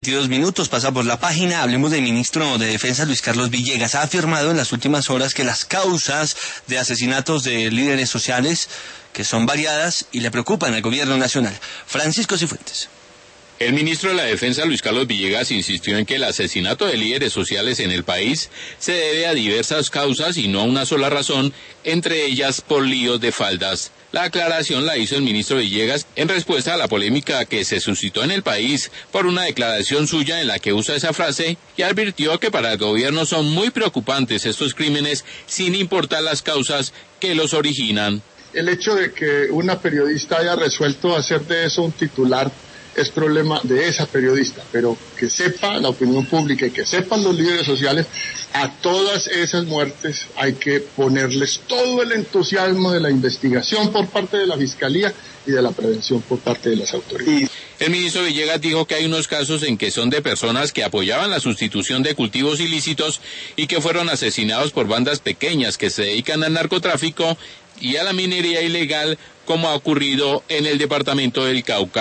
22 minutos, pasamos la página, hablemos del ministro de Defensa Luis Carlos Villegas. Ha afirmado en las últimas horas que las causas de asesinatos de líderes sociales que son variadas y le preocupan al gobierno nacional. Francisco Cifuentes. El ministro de la Defensa, Luis Carlos Villegas, insistió en que el asesinato de líderes sociales en el país se debe a diversas causas y no a una sola razón, entre ellas por líos de faldas. La aclaración la hizo el ministro Villegas en respuesta a la polémica que se suscitó en el país por una declaración suya en la que usa esa frase y advirtió que para el gobierno son muy preocupantes estos crímenes sin importar las causas que los originan. El hecho de que una periodista haya resuelto hacer de eso un titular es problema de esa periodista, pero que sepa la opinión pública y que sepan los líderes sociales, a todas esas muertes hay que ponerles todo el entusiasmo de la investigación por parte de la Fiscalía y de la prevención por parte de las autoridades. El ministro Villegas dijo que hay unos casos en que son de personas que apoyaban la sustitución de cultivos ilícitos y que fueron asesinados por bandas pequeñas que se dedican al narcotráfico y a la minería ilegal, como ha ocurrido en el departamento del Cauca.